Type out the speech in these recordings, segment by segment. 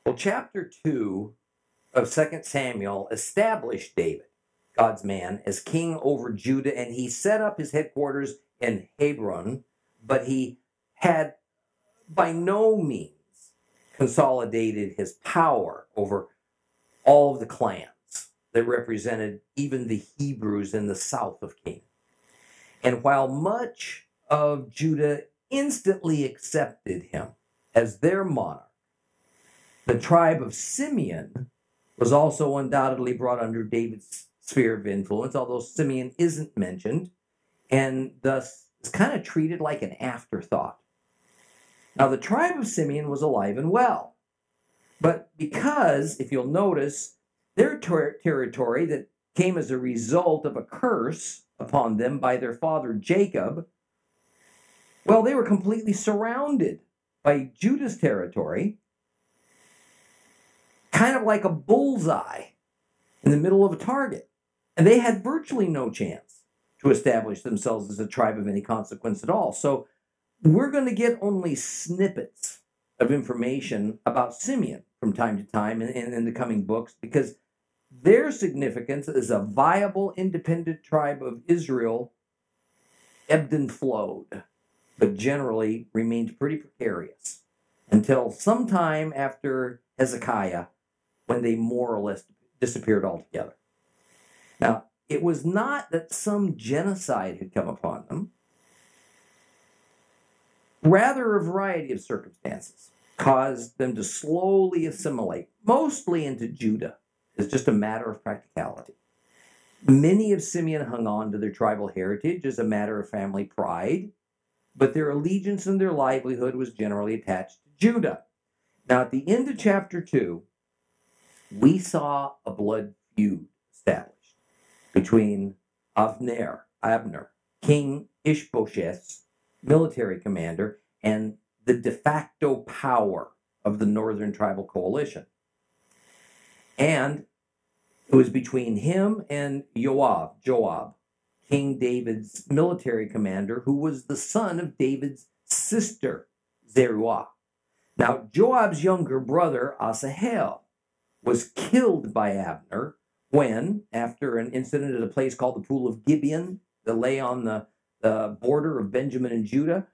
Well, chapter 2 of Second Samuel established David, God's man, as king over Judah, and he set up his headquarters in Hebron, but he had by no means consolidated his power over all of the clans that represented even the Hebrews in the south of Canaan. And while much of Judah instantly accepted him as their monarch, the tribe of Simeon was also undoubtedly brought under David's sphere of influence, although Simeon isn't mentioned, and thus is kind of treated like an afterthought. Now, the tribe of Simeon was alive and well, but because, if you'll notice, their territory that came as a result of a curse upon them by their father Jacob, well, they were completely surrounded by Judah's territory, kind of like a bullseye in the middle of a target. And they had virtually no chance to establish themselves as a tribe of any consequence at all. So we're going to get only snippets of information about Simeon from time to time in the coming books, because their significance as a viable, independent tribe of Israel ebbed and flowed, but generally remained pretty precarious until sometime after Hezekiah, when they more or less disappeared altogether. Now, it was not that some genocide had come upon them. Rather, a variety of circumstances caused them to slowly assimilate, mostly into Judah, as just a matter of practicality. Many of Simeon hung on to their tribal heritage as a matter of family pride, but their allegiance and their livelihood was generally attached to Judah. Now, at the end of chapter 2, we saw a blood feud established between Abner, King Ishbosheth's military commander, and the de facto power of the Northern Tribal Coalition. And it was between him and Joab, King David's military commander, who was the son of David's sister, Zeruiah. Now, Joab's younger brother, Asahel, was killed by Abner when, after an incident at a place called the Pool of Gibeon that lay on the border of Benjamin and Judah,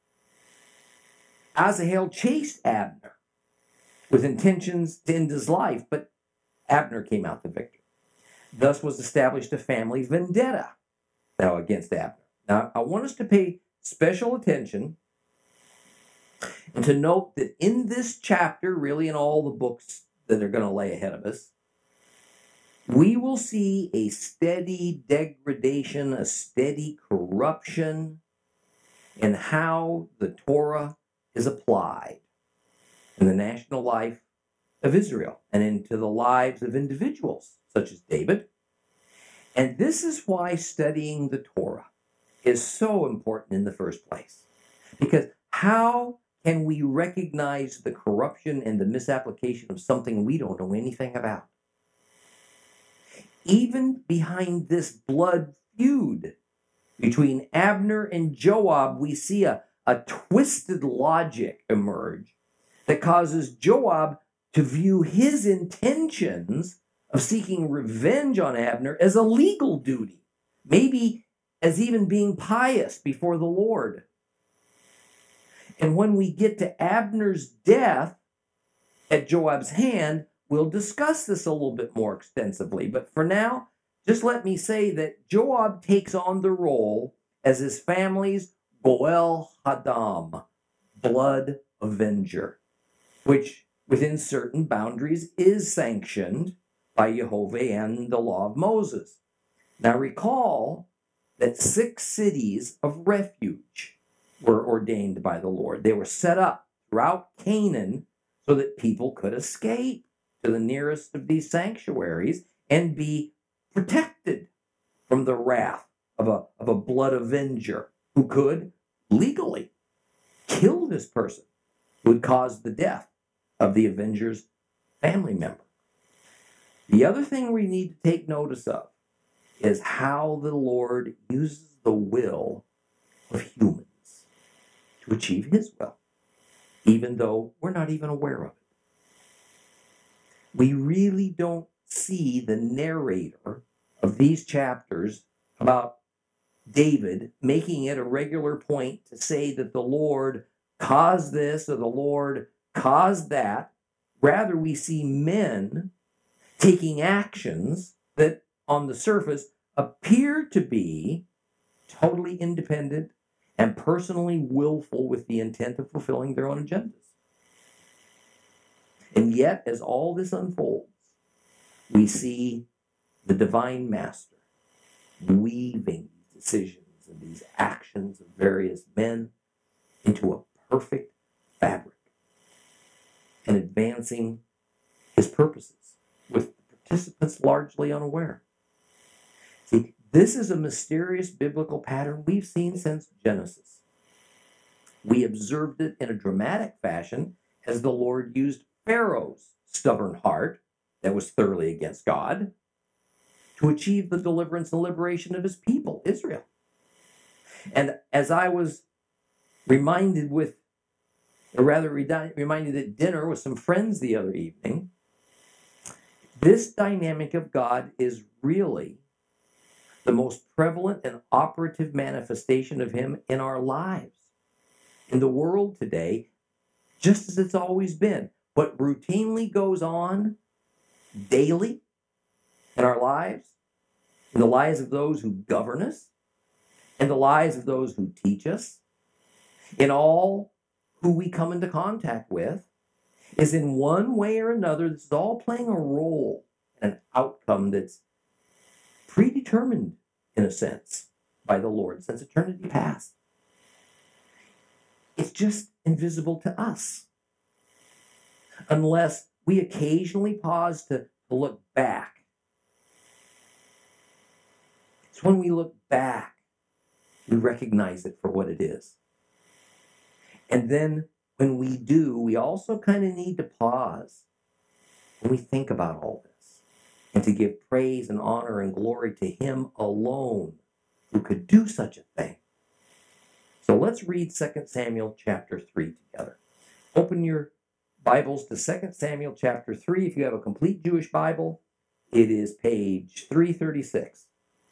Asahel chased Abner with intentions to end his life, but Abner came out the victor. Thus was established a family vendetta now against Abner. Now, I want us to pay special attention and to note that in this chapter, really in all the books that are going to lay ahead of us, we will see a steady degradation, a steady corruption in how the Torah is applied in the national life of Israel and into the lives of individuals such as David. And this is why studying the Torah is so important in the first place. Because how can we recognize the corruption and the misapplication of something we don't know anything about? Even behind this blood feud between Abner and Joab, we see a twisted logic emerge that causes Joab to view his intentions of seeking revenge on Abner as a legal duty, maybe as even being pious before the Lord. And when we get to Abner's death at Joab's hand, we'll discuss this a little bit more extensively. But for now, just let me say that Joab takes on the role as his family's Goel Hadam, blood avenger, which within certain boundaries is sanctioned by Jehovah and the law of Moses. Now recall that 6 cities of refuge were ordained by the Lord. They were set up throughout Canaan so that people could escape to the nearest of these sanctuaries and be protected from the wrath of a blood avenger who could legally kill this person who would cause the death of the avenger's family member. The other thing we need to take notice of is how the Lord uses the will of humans to achieve his will, even though we're not even aware of it. We really don't see the narrator of these chapters about David making it a regular point to say that the Lord caused this or the Lord caused that. Rather, we see men taking actions that on the surface appear to be totally independent and personally willful with the intent of fulfilling their own agendas. And yet, as all this unfolds, we see the divine master weaving these decisions and these actions of various men into a perfect fabric and advancing his purposes with the participants largely unaware. See, this is a mysterious biblical pattern we've seen since Genesis. We observed it in a dramatic fashion as the Lord used Pharaoh's stubborn heart that was thoroughly against God to achieve the deliverance and liberation of his people, Israel. And as I was reminded at dinner with some friends the other evening, this dynamic of God is really the most prevalent and operative manifestation of him in our lives. In the world today, just as it's always been, what routinely goes on daily in our lives, in the lives of those who govern us, in the lives of those who teach us, in all who we come into contact with, is in one way or another, this is all playing a role and an outcome that's predetermined, in a sense, by the Lord since eternity past. It's just invisible to us, unless we occasionally pause to look back. It's when we look back, we recognize it for what it is. And then when we do, we also kind of need to pause when we think about all this and to give praise and honor and glory to him alone who could do such a thing. So let's read 2 Samuel chapter 3 together. Open your Bibles to 2 Samuel chapter 3. If you have a complete Jewish Bible, it is page 336.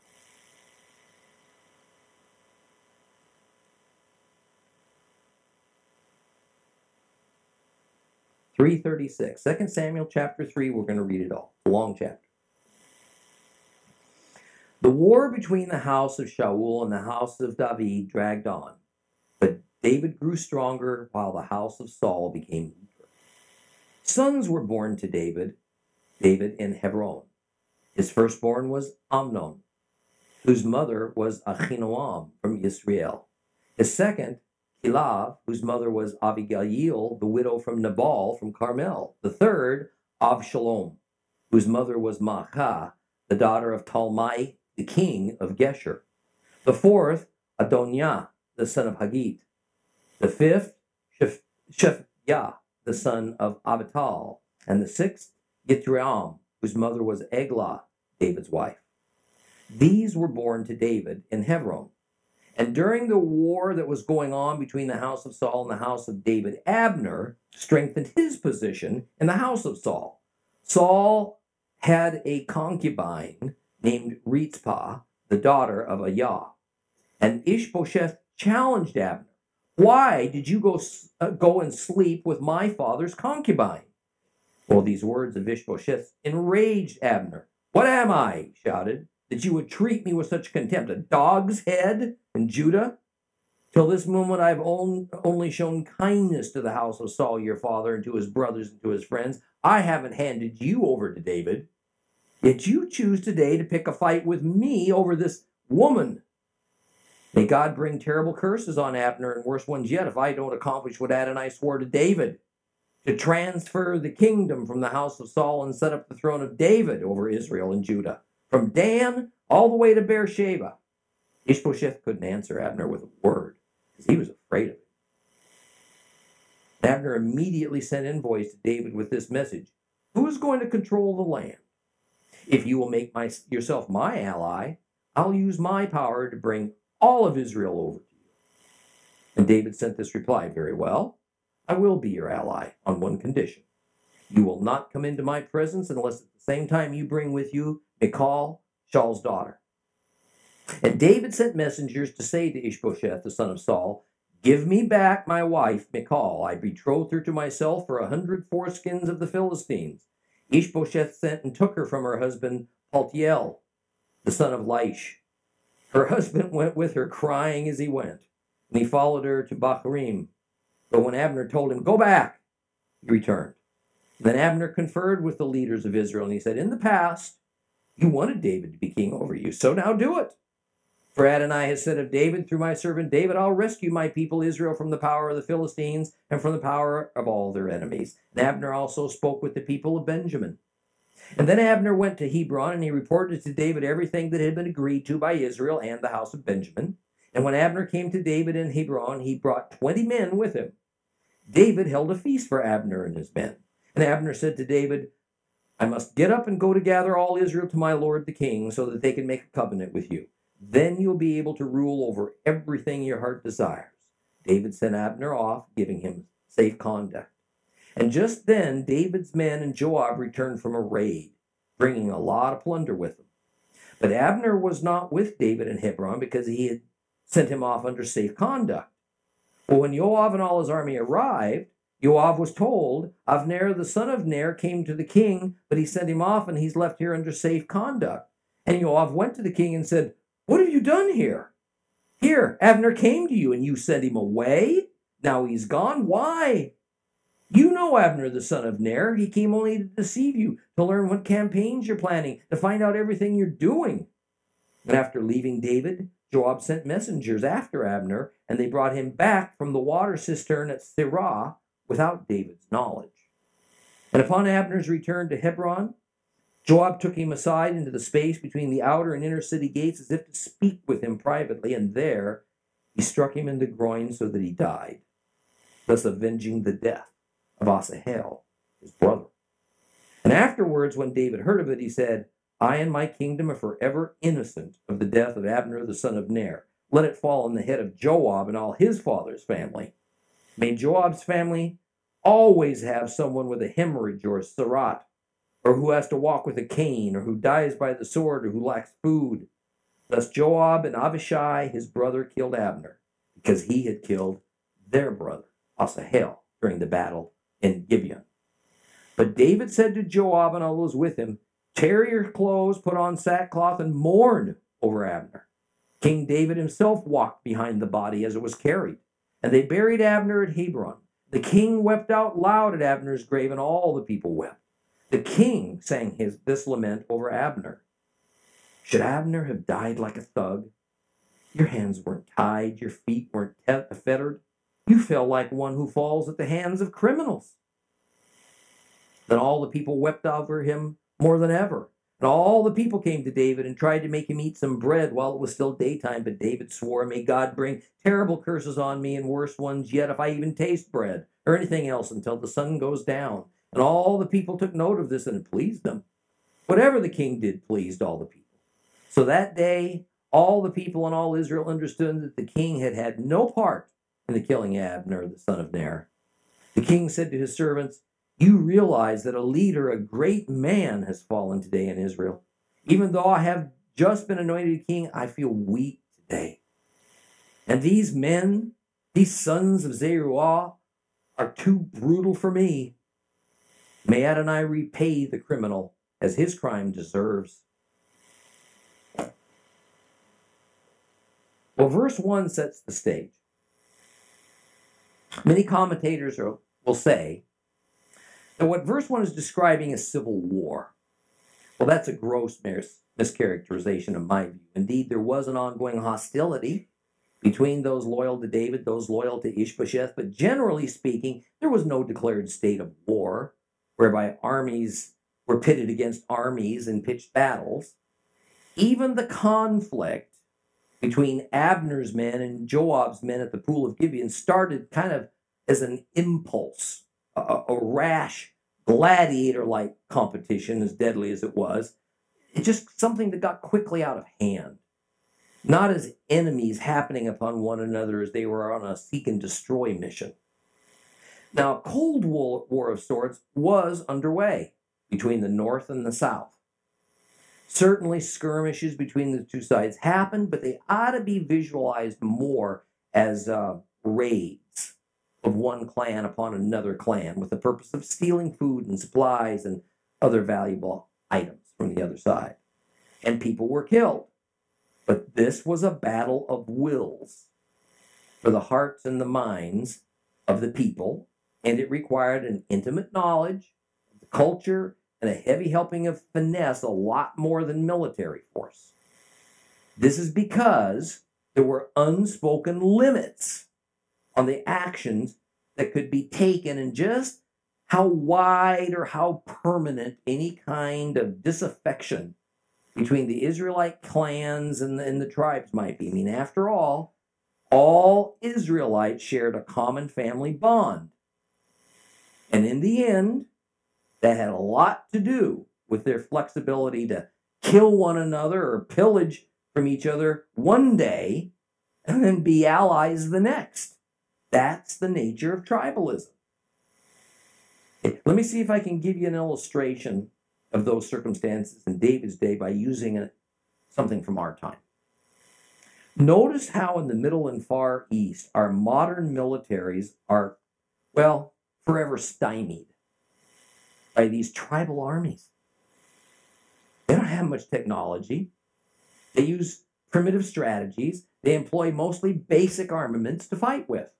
Second Samuel chapter 3, we're going to read it all. It's a long chapter. The war between the house of Shaul and the house of David dragged on, but David grew stronger while the house of Saul became weaker. Sons were born to David in Hebron. His firstborn was Amnon, whose mother was Ahinoam from Israel. His second, Kilav, whose mother was Abigail, the widow from Nabal from Carmel. The third, Avshalom, whose mother was Maachah, the daughter of Talmai, the king of Geshur. The fourth, Adoniah, the son of Haggith. The fifth, Shephiah, the son of Abital. And the sixth, Yitream, whose mother was Eglah, David's wife. These were born to David in Hebron. And during the war that was going on between the house of Saul and the house of David, Abner strengthened his position in the house of Saul. Saul had a concubine named Rizpah, the daughter of Aiah. And Ishbosheth challenged Abner. Why did you go and sleep with my father's concubine? Well, these words of Ishbosheth enraged Abner. What am I, he shouted, that you would treat me with such contempt, a dog's head in Judah? Till this moment I've only shown kindness to the house of Saul your father and to his brothers and to his friends. I haven't handed you over to David. Yet you choose today to pick a fight with me over this woman. May God bring terrible curses on Abner and worse ones yet if I don't accomplish what Adonai swore to David, to transfer the kingdom from the house of Saul and set up the throne of David over Israel and Judah, from Dan all the way to Beersheba. Ishbosheth couldn't answer Abner with a word because he was afraid of it. Abner immediately sent envoys to David with this message: who is going to control the land? If you will make yourself my ally, I'll use my power to bring all of Israel over to you. And David sent this reply: very well, I will be your ally on one condition. You will not come into my presence unless at the same time you bring with you Michal, Shaul's daughter. And David sent messengers to say to Ishbosheth, the son of Saul, give me back my wife, Michal. I betrothed her to myself for 100 foreskins of the Philistines. Ishbosheth sent and took her from her husband, Paltiel, the son of Laish. Her husband went with her, crying as he went, and he followed her to Bahurim. But when Abner told him, go back, he returned. Then Abner conferred with the leaders of Israel, and he said, in the past, you wanted David to be king over you, so now do it. For Adonai has said of David, through my servant David, I'll rescue my people Israel from the power of the Philistines and from the power of all their enemies. And Abner also spoke with the people of Benjamin. And then Abner went to Hebron, and he reported to David everything that had been agreed to by Israel and the house of Benjamin. And when Abner came to David in Hebron, he brought 20 men with him. David held a feast for Abner and his men. And Abner said to David, I must get up and go to gather all Israel to my lord the king, so that they can make a covenant with you. Then you'll be able to rule over everything your heart desires. David sent Abner off, giving him safe conduct. And just then, David's men and Joab returned from a raid, bringing a lot of plunder with them. But Abner was not with David in Hebron because he had sent him off under safe conduct. Well, when Joab and all his army arrived, Joab was told, Avner, the son of Ner, came to the king, but he sent him off and he's left here under safe conduct. And Joab went to the king and said, what have you done here? Here, Abner came to you and you sent him away. Now he's gone. Why? You know Abner, the son of Ner. He came only to deceive you, to learn what campaigns you're planning, to find out everything you're doing. And after leaving David, Joab sent messengers after Abner, and they brought him back from the water cistern at Sirah without David's knowledge. And upon Abner's return to Hebron, Joab took him aside into the space between the outer and inner city gates as if to speak with him privately, and there he struck him in the groin so that he died, thus avenging the death of Asahel, his brother. And afterwards, when David heard of it, he said, I and my kingdom are forever innocent of the death of Abner the son of Ner. Let it fall on the head of Joab and all his father's family. May Joab's family always have someone with a hemorrhage or a sarat, or who has to walk with a cane, or who dies by the sword, or who lacks food. Thus Joab and Abishai, his brother, killed Abner, because he had killed their brother, Asahel, during the battle in Gibeon. But David said to Joab and all those with him, tear your clothes, put on sackcloth, and mourn over Abner. King David himself walked behind the body as it was carried, and they buried Abner at Hebron. The king wept out loud at Abner's grave, and all the people wept. The king sang this lament over Abner. Should Abner have died like a thug? Your hands weren't tied, your feet weren't fettered. You fell like one who falls at the hands of criminals. Then all the people wept over him more than ever. And all the people came to David and tried to make him eat some bread while it was still daytime. But David swore, may God bring terrible curses on me and worse ones yet if I even taste bread or anything else until the sun goes down. And all the people took note of this, and it pleased them. Whatever the king did pleased all the people. So that day, all the people and all Israel understood that the king had had no part in the killing of Abner, the son of Ner. The king said to his servants, you realize that a leader, a great man, has fallen today in Israel. Even though I have just been anointed king, I feel weak today. And these men, these sons of Zeruiah, are too brutal for me. May Adonai repay the criminal as his crime deserves. Well, verse 1 sets the stage. Many commentators will say that what verse 1 is describing is civil war. Well, that's a gross mischaracterization of my view. Indeed, there was an ongoing hostility between those loyal to David, those loyal to Ishbosheth, but generally speaking, there was no declared state of war, whereby armies were pitted against armies in pitched battles. Even the conflict between Abner's men and Joab's men at the Pool of Gibeon started kind of as an impulse, a rash, gladiator-like competition, as deadly as it was. It's just something that got quickly out of hand. Not as enemies happening upon one another as they were on a seek and destroy mission. Now, a Cold War of sorts was underway between the North and the South. Certainly, skirmishes between the two sides happened, but they ought to be visualized more as raids of one clan upon another clan with the purpose of stealing food and supplies and other valuable items from the other side. And people were killed. But this was a battle of wills for the hearts and the minds of the people, and it required an intimate knowledge of the culture and a heavy helping of finesse, a lot more than military force. This is because there were unspoken limits on the actions that could be taken and just how wide or how permanent any kind of disaffection between the Israelite clans and the tribes might be. I mean, after all Israelites shared a common family bond. And in the end, that had a lot to do with their flexibility to kill one another or pillage from each other one day and then be allies the next. That's the nature of tribalism. Let me see if I can give you an illustration of those circumstances in David's day by using something from our time. Notice how in the Middle and Far East, our modern militaries are, well, forever stymied by these tribal armies. They don't have much technology. They use primitive strategies. They employ mostly basic armaments to fight with.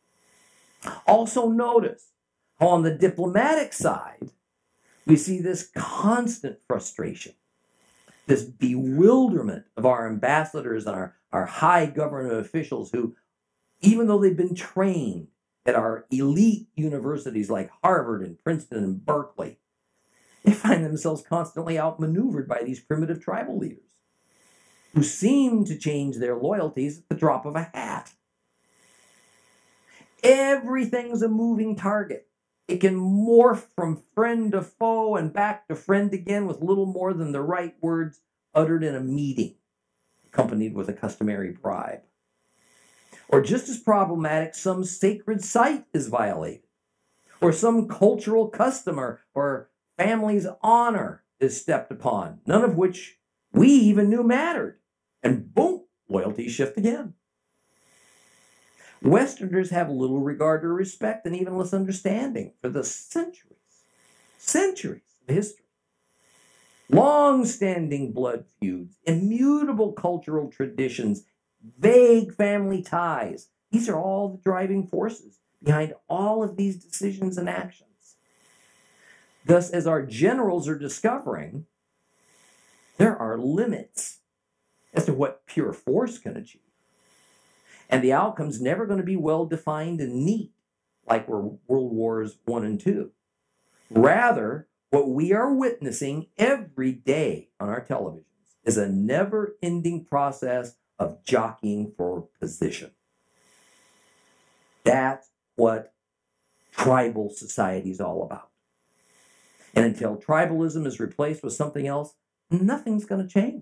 Also notice how on the diplomatic side, we see this constant frustration, this bewilderment of our ambassadors and our high government officials who, even though they've been trained at our elite universities like Harvard and Princeton and Berkeley, they find themselves constantly outmaneuvered by these primitive tribal leaders who seem to change their loyalties at the drop of a hat. Everything's a moving target. It can morph from friend to foe and back to friend again with little more than the right words uttered in a meeting, accompanied with a customary bribe. Or just as problematic, some sacred site is violated, or some cultural custom or family's honor is stepped upon, none of which we even knew mattered. And boom, loyalties shift again. Westerners have little regard or respect and even less understanding for the centuries of history. Long-standing blood feuds, immutable cultural traditions, vague family ties. These are all the driving forces behind all of these decisions and actions. Thus, as our generals are discovering, there are limits as to what pure force can achieve. And the outcome's never going to be well-defined and neat like World Wars I and II. Rather, what we are witnessing every day on our televisions is a never-ending process of jockeying for position. That's what tribal society is all about. And until tribalism is replaced with something else, nothing's going to change.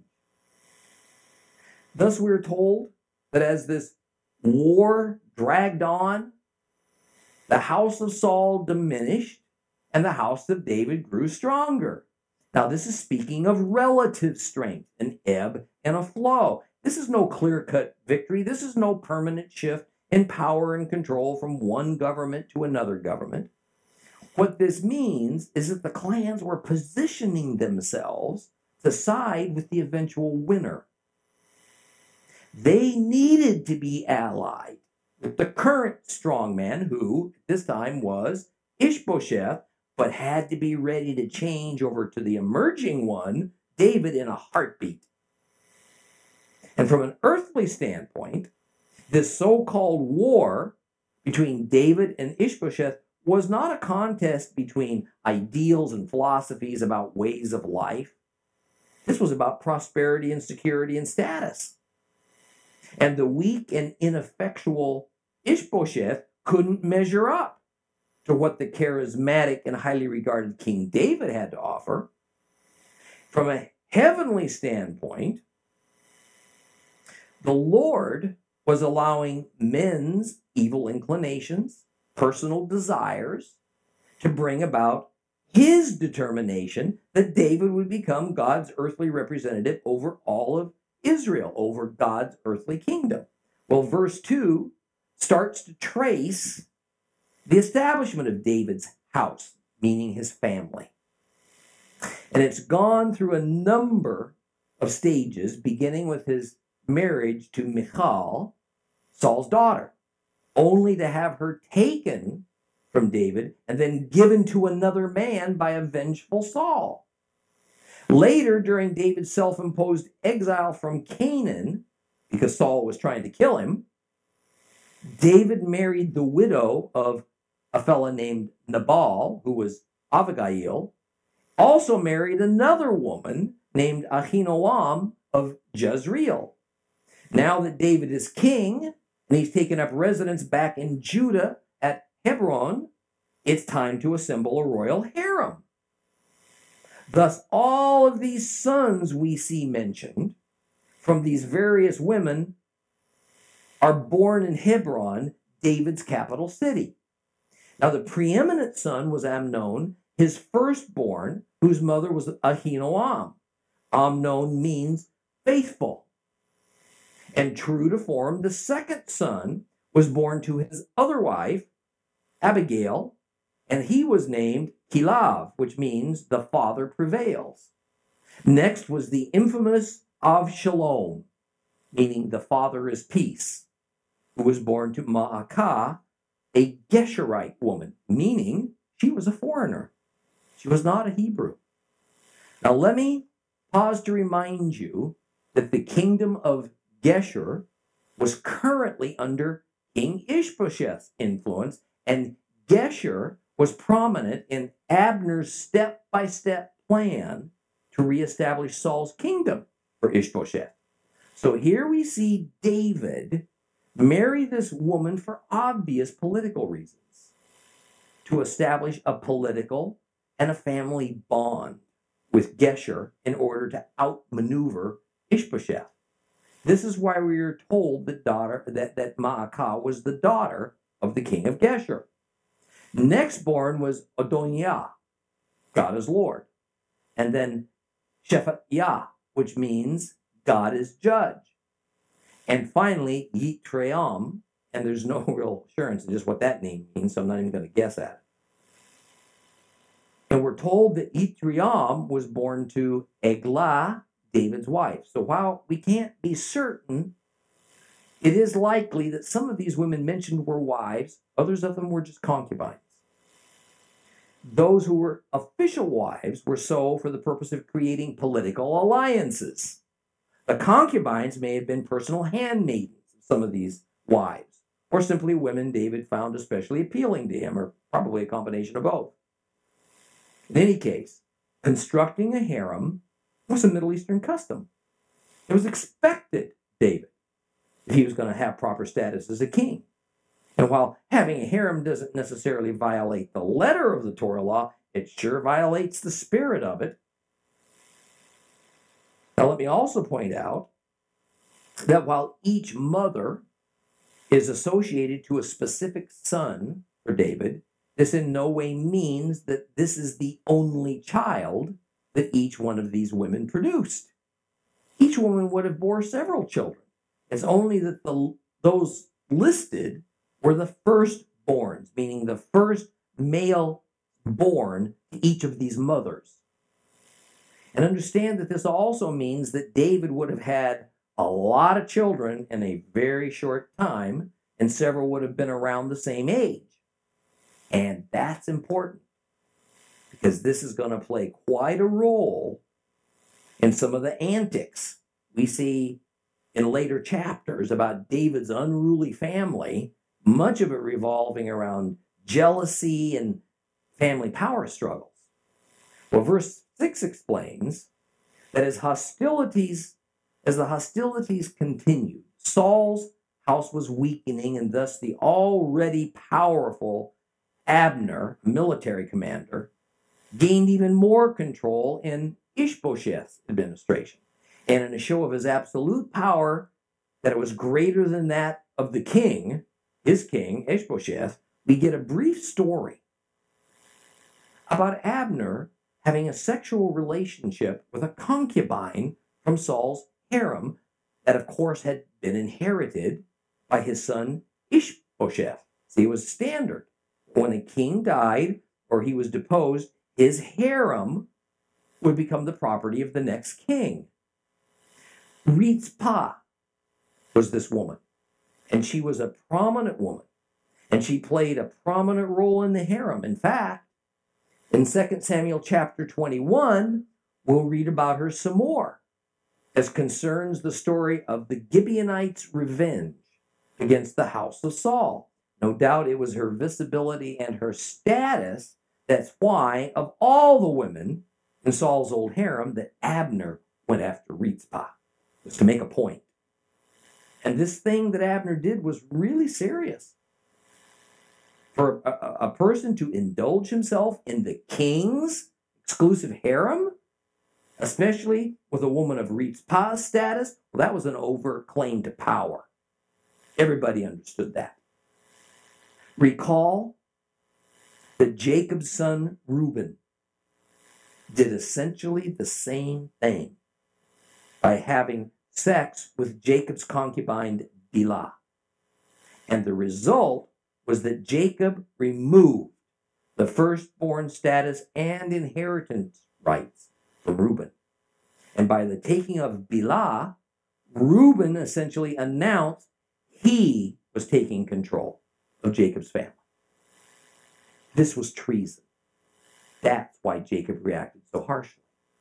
Thus, we're told that as this war dragged on, the house of Saul diminished and the house of David grew stronger. Now, this is speaking of relative strength, an ebb and a flow. This is no clear-cut victory. This is no permanent shift in power and control from one government to another government. What this means is that the clans were positioning themselves to side with the eventual winner. They needed to be allied with the current strongman, who at this time was Ishbosheth, but had to be ready to change over to the emerging one, David, in a heartbeat. And from an earthly standpoint, this so-called war between David and Ishbosheth was not a contest between ideals and philosophies about ways of life. This was about prosperity and security and status. And the weak and ineffectual Ishbosheth couldn't measure up to what the charismatic and highly regarded King David had to offer. From a heavenly standpoint, the Lord was allowing men's evil inclinations personal desires to bring about his determination that David would become God's earthly representative over all of Israel, over God's earthly kingdom. Well, verse 2 starts to trace the establishment of David's house, meaning his family. And it's gone through a number of stages, beginning with his marriage to Michal, Saul's daughter, only to have her taken from David and then given to another man by a vengeful Saul. Later, during David's self-imposed exile from Canaan, because Saul was trying to kill him, David married the widow of a fellow named Nabal, who was Abigail, also married another woman named Ahinoam of Jezreel. Now that David is king and he's taken up residence back in Judah at Hebron, it's time to assemble a royal harem. Thus, all of these sons we see mentioned from these various women are born in Hebron, David's capital city. Now, the preeminent son was Amnon, his firstborn, whose mother was Ahinoam. Amnon means faithful. And true to form, the second son was born to his other wife, Abigail, and he was named Kilav, which means the father prevails. Next was the infamous Avshalom, meaning the father is peace, who was born to Maacah, a Geshurite woman, meaning she was a foreigner. She was not a Hebrew. Now let me pause to remind you that the kingdom of Geshur was currently under King Ishbosheth's influence, and Geshur was prominent in Abner's step-by-step plan to reestablish Saul's kingdom for Ishbosheth. So here we see David marry this woman for obvious political reasons, to establish a political and a family bond with Geshur in order to outmaneuver Ishbosheth. This is why we are told that Maacah was the daughter of the king of Geshur. Next born was Adoniah, God is Lord. And then Shephatiah, which means God is judge. And finally, Yitream, and there's no real assurance in just what that name means, so I'm not even going to guess at it. And we're told that Yitream was born to Eglah, David's wife. So while we can't be certain, it is likely that some of these women mentioned were wives, others of them were just concubines. Those who were official wives were so for the purpose of creating political alliances. The concubines may have been personal handmaidens of some of these wives, or simply women David found especially appealing to him, or probably a combination of both. In any case, constructing a harem was a Middle Eastern custom. It was expected, David, if he was going to have proper status as a king. And while having a harem doesn't necessarily violate the letter of the Torah law, it sure violates the spirit of it. Now, let me also point out that while each mother is associated to a specific son for David, this in no way means that this is the only child that each one of these women produced. Each woman would have bore several children. It's only that those listed were the firstborns, meaning the first male born to each of these mothers. And understand that this also means that David would have had a lot of children in a very short time, and several would have been around the same age. And that's important, because this is going to play quite a role in some of the antics we see in later chapters about David's unruly family, much of it revolving around jealousy and family power struggles. Well, verse 6 explains that as the hostilities continued, Saul's house was weakening, and thus the already powerful Abner, military commander, gained even more control in Ishbosheth's administration. And in a show of his absolute power, that it was greater than that of the king, his king, Ishbosheth, we get a brief story about Abner having a sexual relationship with a concubine from Saul's harem that, of course, had been inherited by his son Ishbosheth. See, it was standard. When a king died or he was deposed, his harem would become the property of the next king. Rizpah was this woman, and she was a prominent woman, and she played a prominent role in the harem. In fact, in 2 Samuel chapter 21, we'll read about her some more, as concerns the story of the Gibeonites' revenge against the house of Saul. No doubt it was her visibility and her status that's why, of all the women in Saul's old harem, that Abner went after Rizpah, was to make a point. And this thing that Abner did was really serious. For a person to indulge himself in the king's exclusive harem, especially with a woman of Rizpah's status, well, that was an overt claim to power. Everybody understood that. Recall that Jacob's son Reuben did essentially the same thing by having sex with Jacob's concubine Bilhah. And the result was that Jacob removed the firstborn status and inheritance rights from Reuben. And by the taking of Bilhah, Reuben essentially announced he was taking control of Jacob's family. This was treason. That's why Jacob reacted so harshly.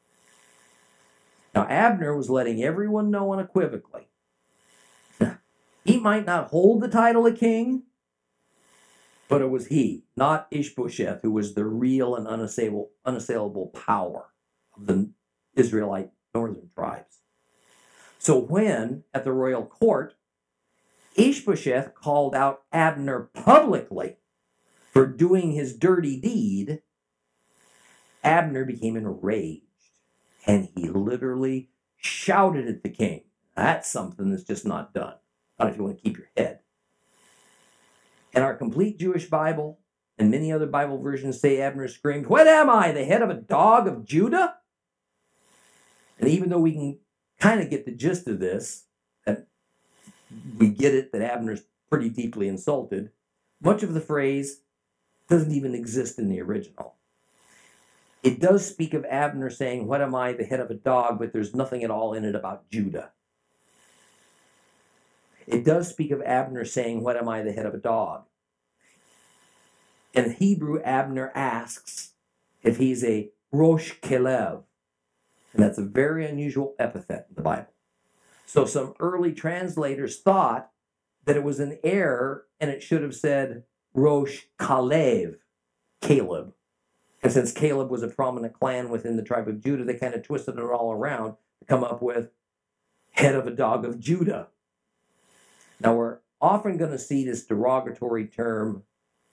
Now, Abner was letting everyone know unequivocally he might not hold the title of king, but it was he, not Ishbosheth, who was the real and unassailable power of the Israelite northern tribes. So when, at the royal court, Ishbosheth called out Abner publicly for doing his dirty deed, Abner became enraged, and he literally shouted at the king. That's something that's just not done. Not if you want to keep your head. And our complete Jewish Bible and many other Bible versions say Abner screamed, "What am I, the head of a dog of Judah?" And even though we can kind of get the gist of this, that we get it that Abner's pretty deeply insulted, much of the phrase doesn't even exist in the original. It does speak of Abner saying, "What am I, the head of a dog?" but there's nothing at all in it about Judah. It does speak of Abner saying, "What am I, the head of a dog?" In Hebrew, Abner asks if he's a Rosh Kelev, and that's a very unusual epithet in the Bible. So some early translators thought that it was an error and it should have said Rosh Kalev, Caleb. And since Caleb was a prominent clan within the tribe of Judah, they kind of twisted it all around to come up with head of a dog of Judah. Now, we're often going to see this derogatory term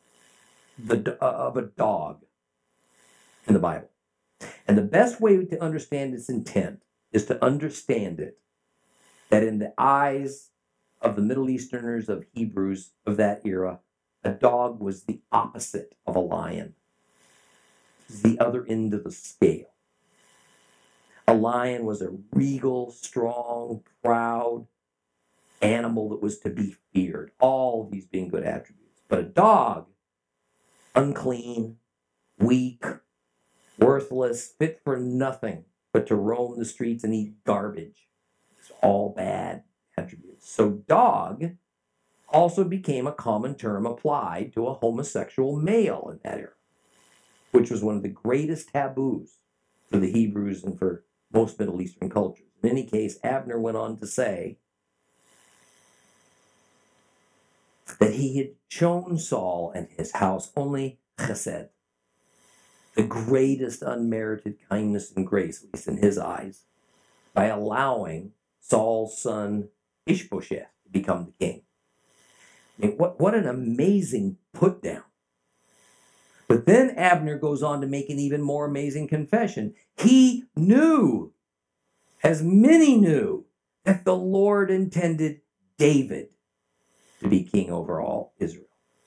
of a dog in the Bible. And the best way to understand its intent is to understand it that in the eyes of the Middle Easterners, of Hebrews of that era, a dog was the opposite of a lion. It was the other end of the scale. A lion was a regal, strong, proud animal that was to be feared. All of these being good attributes. But a dog, unclean, weak, worthless, fit for nothing but to roam the streets and eat garbage. It's all bad attributes. So dog also became a common term applied to a homosexual male in that era, which was one of the greatest taboos for the Hebrews and for most Middle Eastern cultures. In any case, Abner went on to say that he had shown Saul and his house only chesed, the greatest unmerited kindness and grace, at least in his eyes, by allowing Saul's son Ishbosheth to become the king. I mean, what an amazing put down. But then Abner goes on to make an even more amazing confession. He knew, as many knew, that the Lord intended David to be king over all Israel.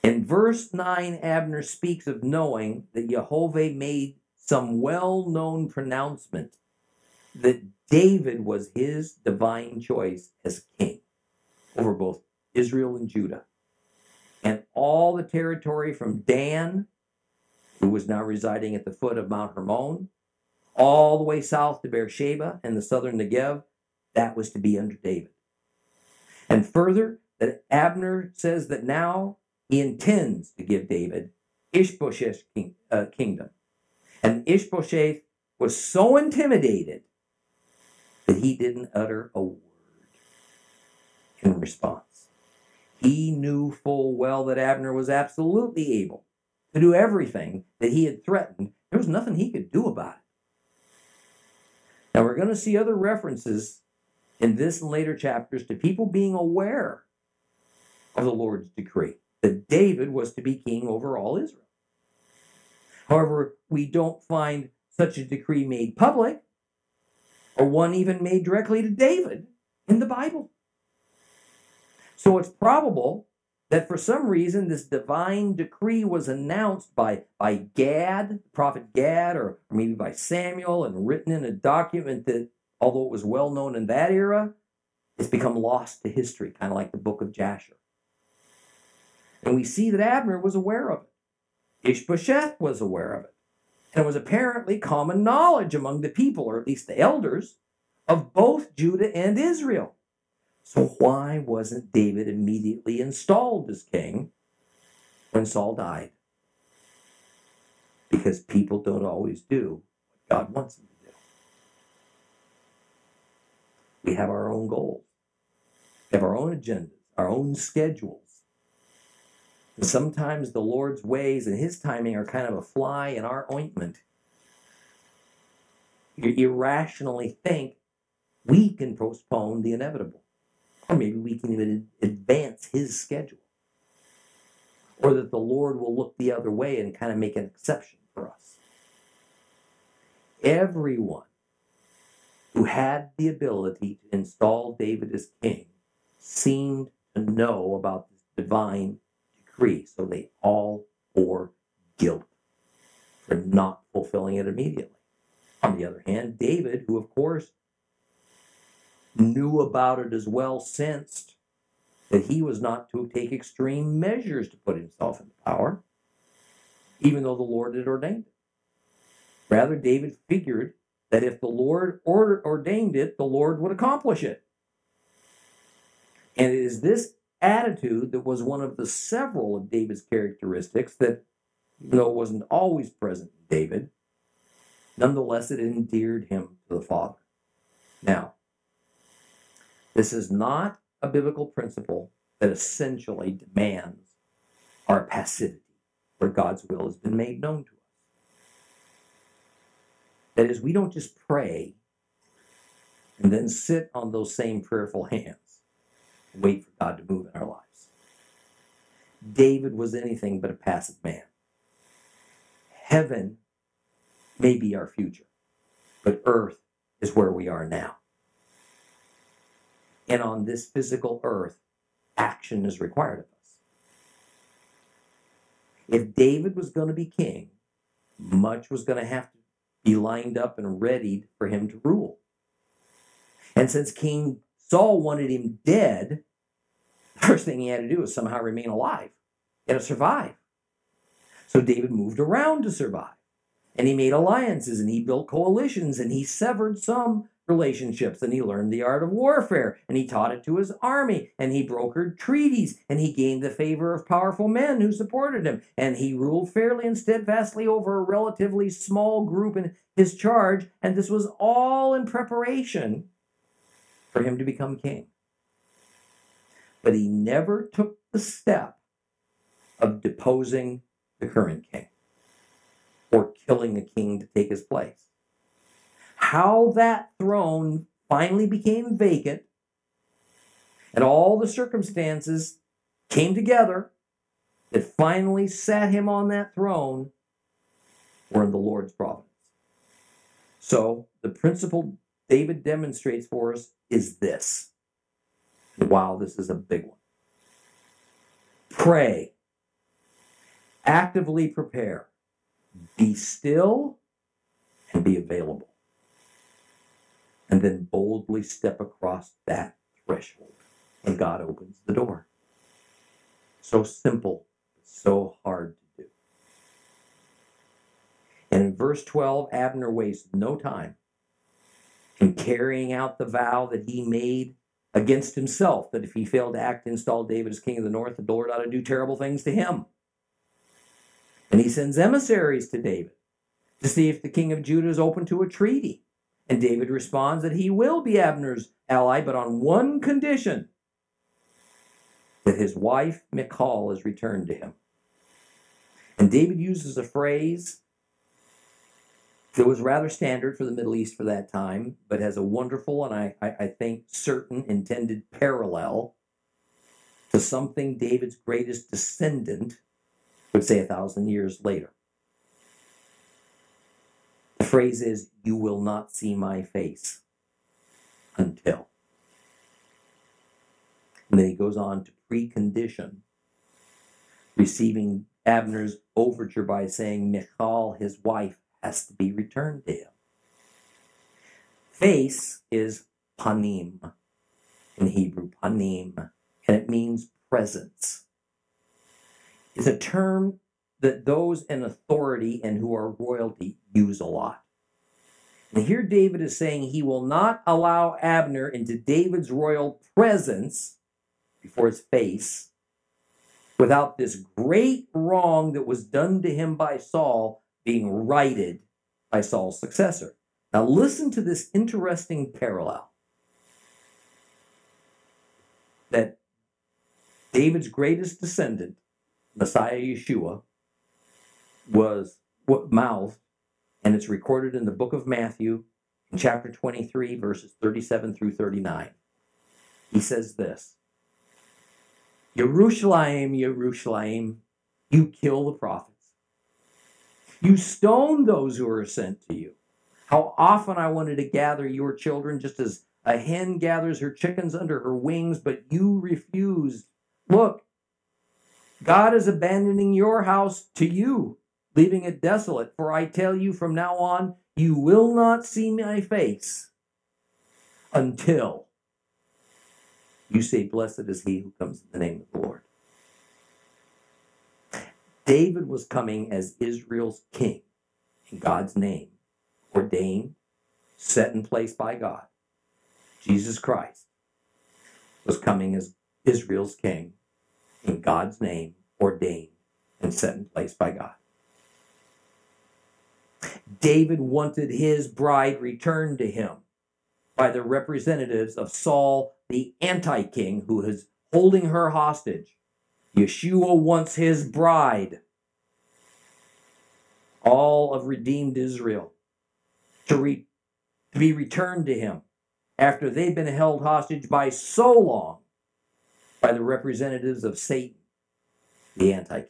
In verse 9, Abner speaks of knowing that Jehovah made some well-known pronouncement that David was his divine choice as king over both Israel and Judah. And all the territory from Dan, who was now residing at the foot of Mount Hermon, all the way south to Beersheba and the southern Negev, that was to be under David. And further, that Abner says that now he intends to give David Ishbosheth's kingdom. And Ishbosheth was so intimidated that he didn't utter a word in response. He knew full well that Abner was absolutely able to do everything that he had threatened. There was nothing he could do about it. Now we're going to see other references in this and later chapters to people being aware of the Lord's decree that David was to be king over all Israel. However, we don't find such a decree made public or one even made directly to David in the Bible. So it's probable that for some reason this divine decree was announced by Gad, prophet Gad, or maybe by Samuel, and written in a document that, although it was well known in that era, it's become lost to history, kind of like the book of Jasher. And we see that Abner was aware of it. Ishbosheth was aware of it. And it was apparently common knowledge among the people, or at least the elders, of both Judah and Israel. So why wasn't David immediately installed as king when Saul died? Because people don't always do what God wants them to do. We have our own goals. We have our own agendas, our own schedules. And sometimes the Lord's ways and his timing are kind of a fly in our ointment. You irrationally think we can postpone the inevitable. Or maybe we can even advance his schedule. Or that the Lord will look the other way and kind of make an exception for us. Everyone who had the ability to install David as king seemed to know about this divine decree, so they all bore guilt for not fulfilling it immediately. On the other hand, David, who of course knew about it as well, sensed that he was not to take extreme measures to put himself into power, even though the Lord had ordained it. Rather, David figured that if the Lord ordained it, the Lord would accomplish it. And it is this attitude that was one of the several of David's characteristics that, even though it wasn't always present in David, nonetheless it endeared him to the Father. Now, this is not a biblical principle that essentially demands our passivity, where God's will has been made known to us. That is, we don't just pray and then sit on those same prayerful hands and wait for God to move in our lives. David was anything but a passive man. Heaven may be our future, but earth is where we are now. And on this physical earth, action is required of us. If David was going to be king, much was going to have to be lined up and readied for him to rule. And since King Saul wanted him dead, the first thing he had to do was somehow remain alive. He had to survive. So David moved around to survive. And he made alliances, and he built coalitions, and he severed some relationships, and he learned the art of warfare, and he taught it to his army, and he brokered treaties, and he gained the favor of powerful men who supported him, and he ruled fairly and steadfastly over a relatively small group in his charge, and this was all in preparation for him to become king. But he never took the step of deposing the current king or killing a king to take his place. How that throne finally became vacant and all the circumstances came together that finally sat him on that throne were in the Lord's providence. So the principle David demonstrates for us is this. Wow, this is a big one. Pray Actively prepare. Be still and be available. And then boldly step across that threshold. And God opens the door. So simple, so hard to do. And in verse 12, Abner wastes no time in carrying out the vow that he made against himself, that if he failed to act to install David as king of the north, the Lord ought to do terrible things to him. And he sends emissaries to David to see if the king of Judah is open to a treaty. And David responds that he will be Abner's ally, but on one condition, that his wife Michal is returned to him. And David uses a phrase that was rather standard for the Middle East for that time, but has a wonderful and I think certain intended parallel to something David's greatest descendant would say 1,000 years later. The phrase is, "You will not see my face until." And then he goes on to precondition receiving Abner's overture by saying Michal, his wife, has to be returned to him. Face is panim in Hebrew, panim, and it means presence. It's a term that those in authority and who are royalty use a lot. And here David is saying he will not allow Abner into David's royal presence before his face without this great wrong that was done to him by Saul being righted by Saul's successor. Now listen to this interesting parallel. That David's greatest descendant, Messiah Yeshua, was mouthed, and it's recorded in the book of Matthew in chapter 23, verses 37 through 39. He says this, Yerushalayim, Yerushalayim, you kill the prophets. You stone those who are sent to you. How often I wanted to gather your children just as a hen gathers her chickens under her wings, but you refused. Look, God is abandoning your house to you, leaving it desolate. For I tell you from now on, you will not see my face until you say, blessed is he who comes in the name of the Lord. David was coming as Israel's king in God's name, ordained, set in place by God. Jesus Christ was coming as Israel's king in God's name, ordained and set in place by God. David wanted his bride returned to him by the representatives of Saul, the anti-king, who is holding her hostage. Yeshua wants his bride, all of redeemed Israel, to be returned to him after they've been held hostage by so long by the representatives of Satan, the anti-king.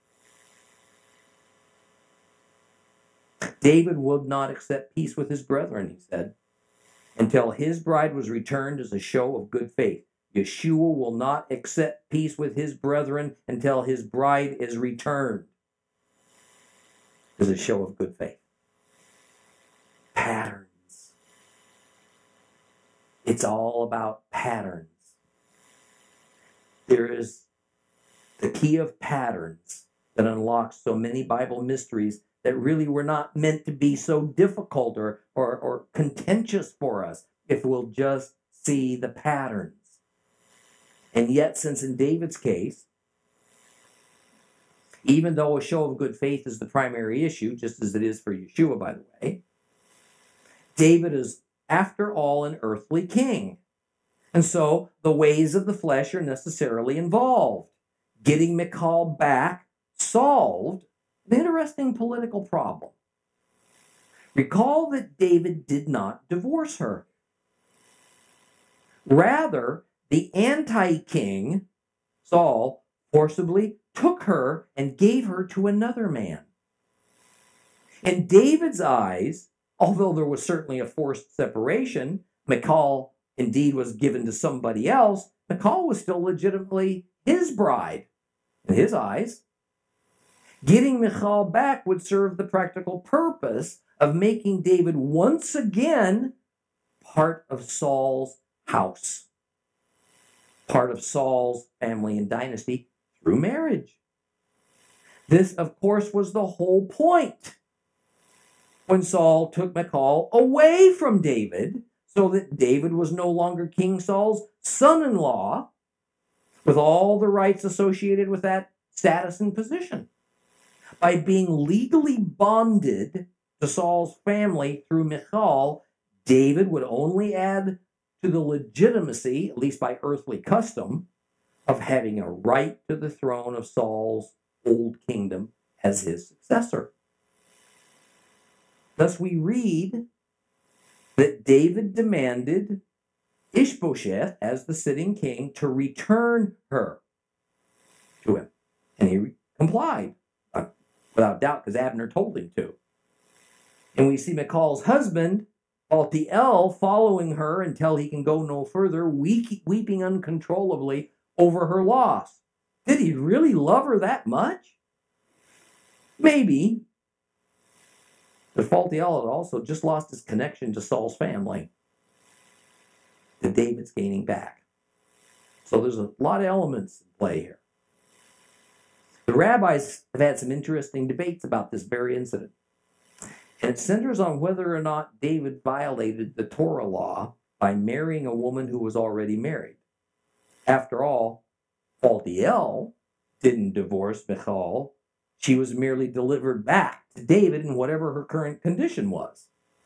David would not accept peace with his brethren, he said, until his bride was returned as a show of good faith. Yeshua will not accept peace with his brethren until his bride is returned as a show of good faith. Patterns. It's all about patterns. There is the key of patterns that unlocks so many Bible mysteries that really were not meant to be so difficult or contentious for us if we'll just see the patterns. And yet, since in David's case, even though a show of good faith is the primary issue, just as it is for Yeshua, by the way, David is, after all, an earthly king. And so the ways of the flesh are necessarily involved. Getting Michal back solved an interesting political problem. Recall that David did not divorce her. Rather, the anti-king, Saul, forcibly took her and gave her to another man. In David's eyes, although there was certainly a forced separation, Michal indeed was given to somebody else, Michal was still legitimately his bride in his eyes. Getting Michal back would serve the practical purpose of making David once again part of Saul's house, part of Saul's family and dynasty through marriage. This, of course, was the whole point when Saul took Michal away from David, so that David was no longer King Saul's son-in-law, with all the rights associated with that status and position. By being legally bonded to Saul's family through Michal, David would only add to the legitimacy, at least by earthly custom, of having a right to the throne of Saul's old kingdom as his successor. Thus we read that David demanded Ishbosheth, as the sitting king, to return her to him. And he complied, without doubt, because Abner told him to. And we see Michal's husband, Paltiel, following her until he can go no further, weeping uncontrollably over her loss. Did he really love her that much? Maybe. But Paltiel had also just lost his connection to Saul's family that David's gaining back. So there's a lot of elements in play here. The rabbis have had some interesting debates about this very incident. And it centers on whether or not David violated the Torah law by marrying a woman who was already married. After all, Paltiel didn't divorce Michal. She was merely delivered back to David in whatever her current condition was.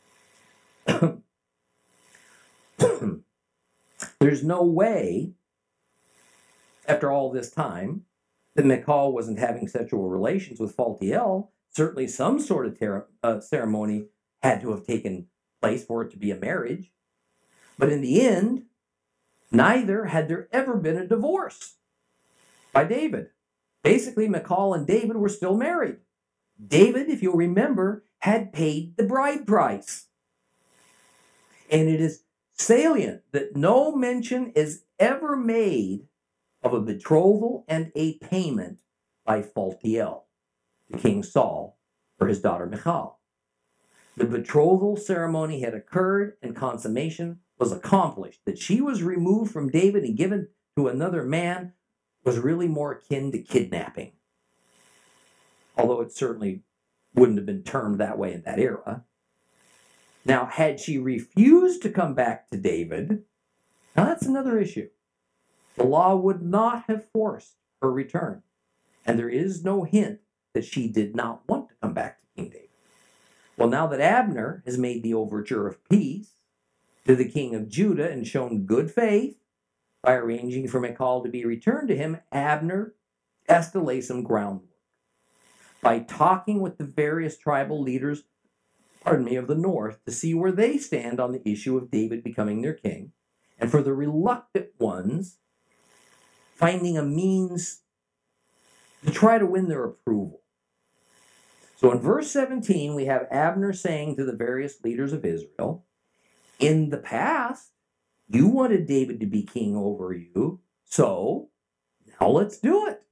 There's no way, after all this time, that Michal wasn't having sexual relations with Paltiel. Certainly some sort of ceremony had to have taken place for it to be a marriage. But in the end, neither had there ever been a divorce by David. Basically, Michal and David were still married. David, if you'll remember, had paid the bride price. And it is salient that no mention is ever made of a betrothal and a payment by Paltiel to King Saul for his daughter Michal. The betrothal ceremony had occurred and consummation was accomplished. That she was removed from David and given to another man was really more akin to kidnapping. Although it certainly wouldn't have been termed that way in that era. Now, had she refused to come back to David, now that's another issue. The law would not have forced her return. And there is no hint that she did not want to come back to King David. Well, now that Abner has made the overture of peace to the king of Judah and shown good faith by arranging for Michal to be returned to him, Abner has to lay some groundwork by talking with the various tribal leaders, of the north, to see where they stand on the issue of David becoming their king, and for the reluctant ones, finding a means to try to win their approval. So in verse 17, we have Abner saying to the various leaders of Israel, in the past, you wanted David to be king over you, so now let's do it.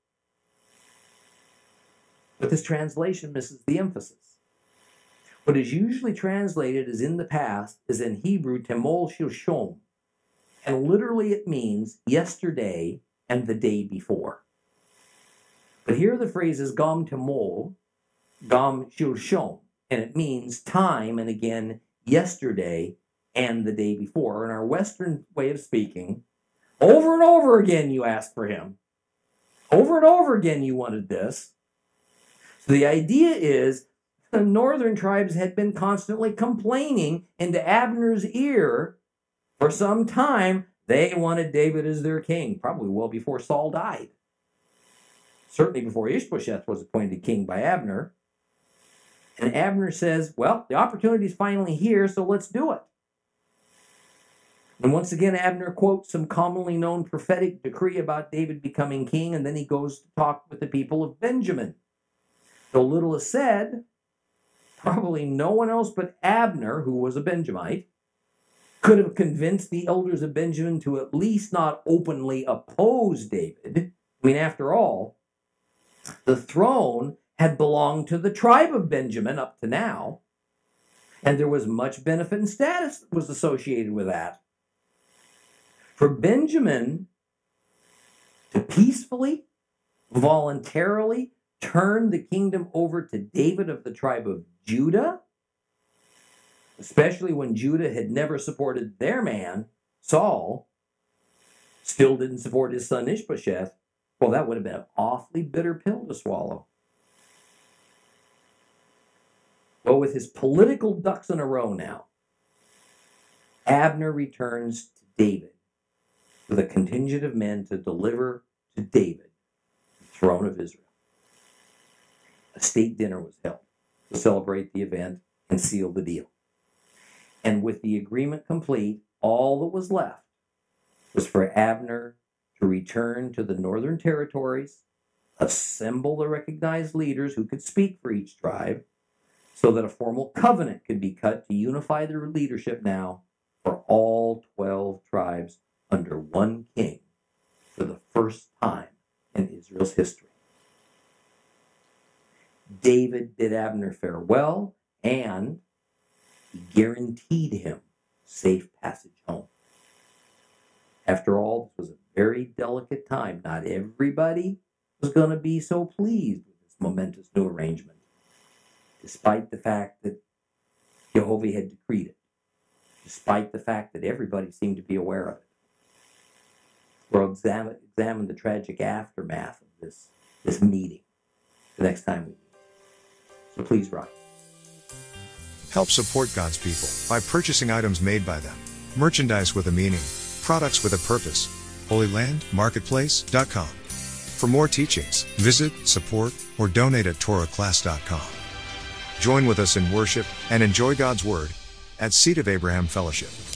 But this translation misses the emphasis. What is usually translated as in the past is in Hebrew, temol shilshom, and literally it means yesterday and the day before. But here the phrase is gam temol, gam shilshom, and it means time and again yesterday and the day before. In our Western way of speaking, over and over again you asked for him. Over and over again you wanted this. So the idea is the northern tribes had been constantly complaining into Abner's ear for some time. They wanted David as their king, probably well before Saul died. Certainly before Ishbosheth was appointed king by Abner. And Abner says, well, the opportunity is finally here, so let's do it. And once again, Abner quotes some commonly known prophetic decree about David becoming king, and then he goes to talk with the people of Benjamin. Though little is said, probably no one else but Abner, who was a Benjamite, could have convinced the elders of Benjamin to at least not openly oppose David. I mean, after all, the throne had belonged to the tribe of Benjamin up to now, and there was much benefit and status that was associated with that. For Benjamin to peacefully, voluntarily turn the kingdom over to David of the tribe of Judah, especially when Judah had never supported their man, Saul, still didn't support his son Ishbosheth, well, that would have been an awfully bitter pill to swallow. But with his political ducks in a row now, Abner returns to David with a contingent of men to deliver to David the throne of Israel. A state dinner was held to celebrate the event and seal the deal. And with the agreement complete, all that was left was for Abner to return to the northern territories, assemble the recognized leaders who could speak for each tribe, so that a formal covenant could be cut to unify their leadership now for all 12 tribes under one king for the first time in Israel's history. David bid Abner farewell, and he guaranteed him safe passage home. After all, this was a very delicate time. Not everybody was going to be so pleased with this momentous new arrangement, despite the fact that Jehovah had decreed it, despite the fact that everybody seemed to be aware of it. We'll examine the tragic aftermath of this meeting the next time we meet. So please write. Help support God's people by purchasing items made by them, merchandise with a meaning, products with a purpose. HolyLandMarketplace.com. For more teachings, visit, support, or donate at TorahClass.com. Join with us in worship and enjoy God's Word at Seed of Abraham Fellowship.